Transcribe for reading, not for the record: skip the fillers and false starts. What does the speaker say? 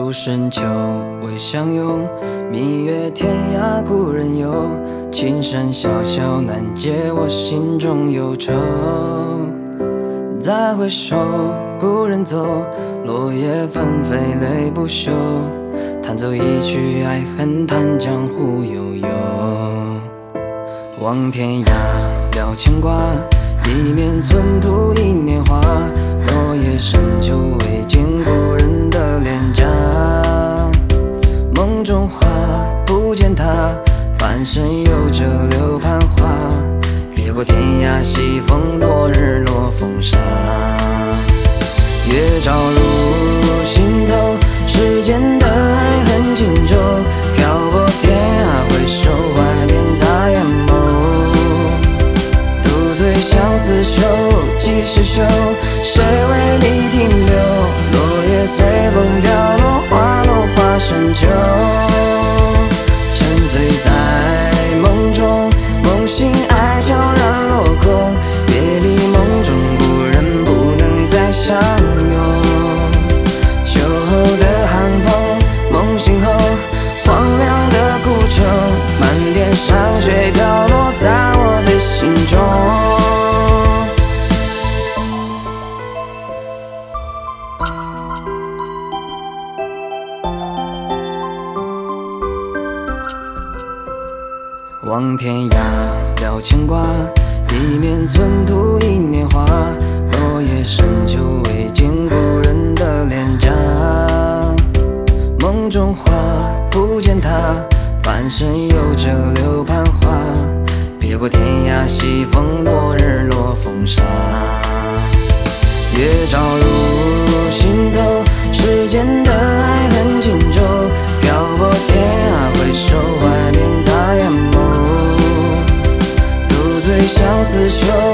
路深秋未相拥，蜜月天涯故人游。青山小小难解我心中忧愁。再回首，故人走，落叶纷飞泪不休。弹奏一曲爱恨，叹江湖悠悠。望天涯，聊牵挂，一面寸土一年华。落叶深秋，未见故人的脸颊。梦中花，不见他，半生有着柳盼花。别过天涯，西风落日落风沙。月照入心头，世间的爱恨情仇。漂泊天涯，回首怀念他眼眸。独醉相思愁，几时休？谁为你停留？落叶随风飘落，花落花深秋。沉醉在梦中，梦醒爱悄然落空。别离梦中故人，不能再相拥。秋后的寒风，梦醒后荒凉的古城。漫天霜雪飘落在我的心中。望天涯，聊牵挂，一面寸土一年华。落叶深秋，未见故人的脸颊。梦中花，不见他，半生有着柳盼花。别过天涯，西风落日落风沙。月照入心头，世间的爱恨情仇。漂泊天涯，回首怀念他眼眸。独醉相思愁，